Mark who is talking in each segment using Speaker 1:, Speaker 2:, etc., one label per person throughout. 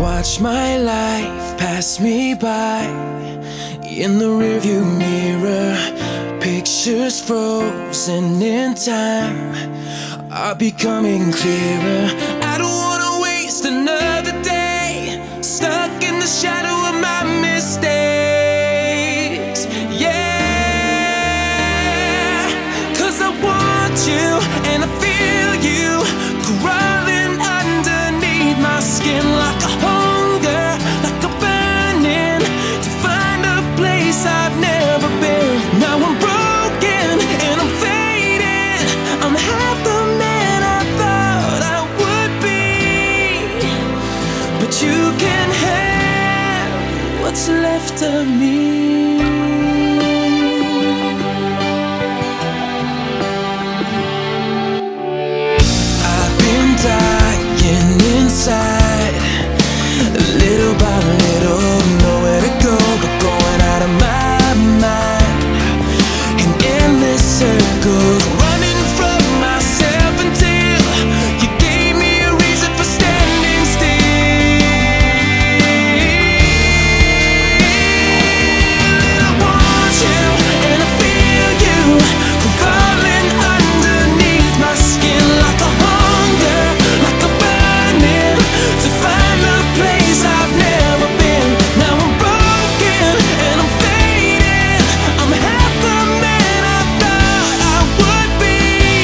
Speaker 1: Watch my life pass me by in the rearview mirror. Pictures frozen in time are becoming clearer. I don't wanna waste another day stuck in the shadow of my mistakes. Yeah, 'cause I want you and I feel you crawling underneath my skin like a hunger, like a burning to find a place I've never been. Now I'm broken and I'm fading. I'm half the man I thought I would be, but you can have what's left of me. I've been dying inside, little by little, nowhere to go but going out of my mind in endless circles, running from myself until you gave me a reason for standing still. I want you and I feel you crawling underneath my skin like a hunger, like a burning to find a place I've never been. Now I'm broken and I'm fading. I'm half the man I thought I would be,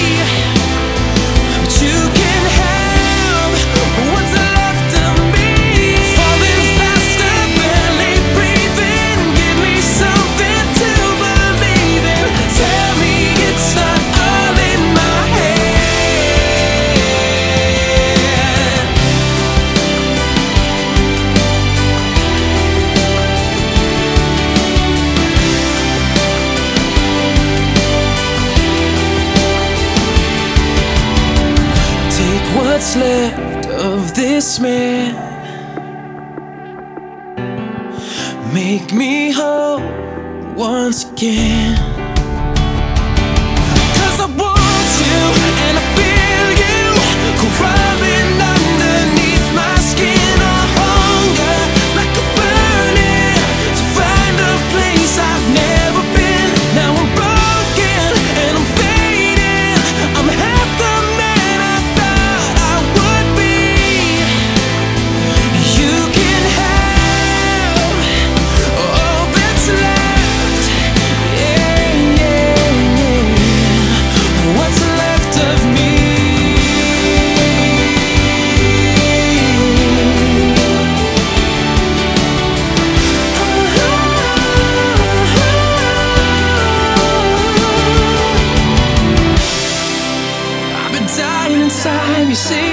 Speaker 1: but you can have what's left of me. Falling faster, barely breathing. Give me something to believe in. Tell me it's not all in my head. Take what's left of this man, make me whole once again. 'Cause I want you and I feel you crawling underneath my skin. A hunger like a burning to find a place I've never been. Now I'm broken and I'm fading. I'm half the man I thought I would be. You can have all that's left. Yeah, yeah, yeah. What's left of me? I've been dying inside, you see.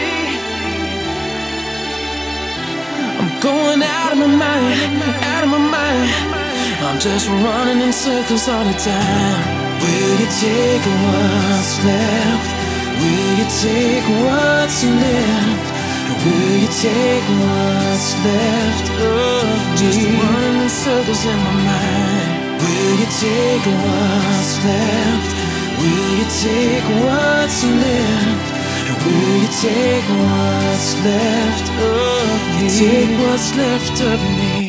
Speaker 1: I'm going out of my mind, out of my mind. I'm just running in circles all the time. Will you take what's left? Will you take what's left? Will you take what's left of me? Just running in circles in my mind. Will you take what's left? Will you take what's left? Will you take what's left of me? Take what's left of me.